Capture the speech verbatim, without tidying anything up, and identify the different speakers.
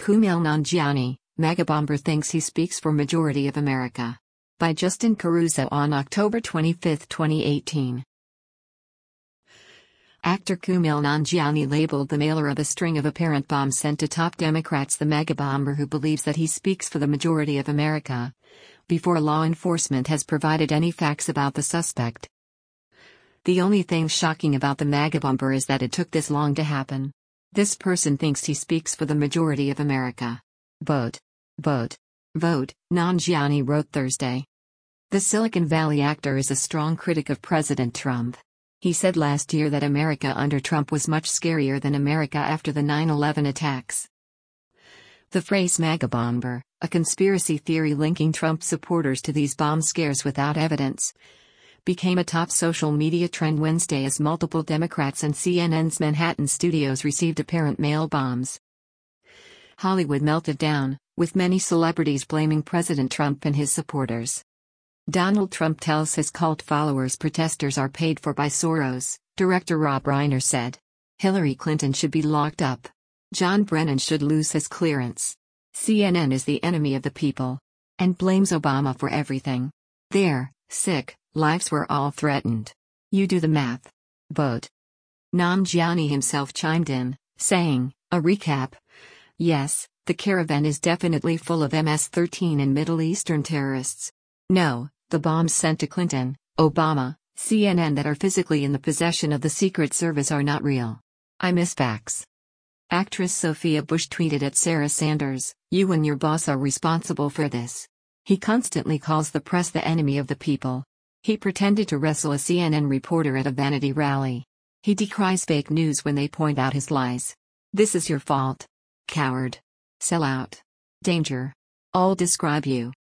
Speaker 1: Kumail Nanjiani, MAGA bomber thinks he speaks for majority of America. By Justin Caruso on October twenty-fifth, twenty eighteen. Actor Kumail Nanjiani labeled the mailer of a string of apparent bombs sent to top Democrats the MAGA bomber who believes that he speaks for the majority of America, before law enforcement has provided any facts about the suspect. The only thing shocking about the MAGA bomber is that it took this long to happen. This person thinks he speaks for the majority of America. Vote. Vote. Vote, Nanjiani wrote Thursday. The Silicon Valley actor is a strong critic of President Trump. He said last year that America under Trump was much scarier than America after the nine eleven attacks. The phrase MAGA bomber, a conspiracy theory linking Trump supporters to these bomb scares without evidence, became a top social media trend Wednesday as multiple Democrats and C N N's Manhattan studios received apparent mail bombs. Hollywood melted down, with many celebrities blaming President Trump and his supporters. Donald Trump tells his cult followers protesters are paid for by Soros, director Rob Reiner said. Hillary Clinton should be locked up. John Brennan should lose his clearance. C N N is the enemy of the people. And blames Obama for everything. Their sick lives were all threatened. You do the math. Vote. Nanjiani himself chimed in, saying, a recap. Yes, the caravan is definitely full of M S thirteen and Middle Eastern terrorists. No, the bombs sent to Clinton, Obama, C N N that are physically in the possession of the Secret Service are not real. I miss facts. Actress Sophia Bush tweeted at Sarah Sanders, you and your boss are responsible for this. He constantly calls the press the enemy of the people. He pretended to wrestle a C N N reporter at a vanity rally. He decries fake news when they point out his lies. This is your fault. Coward. Sellout. Danger. All describe you.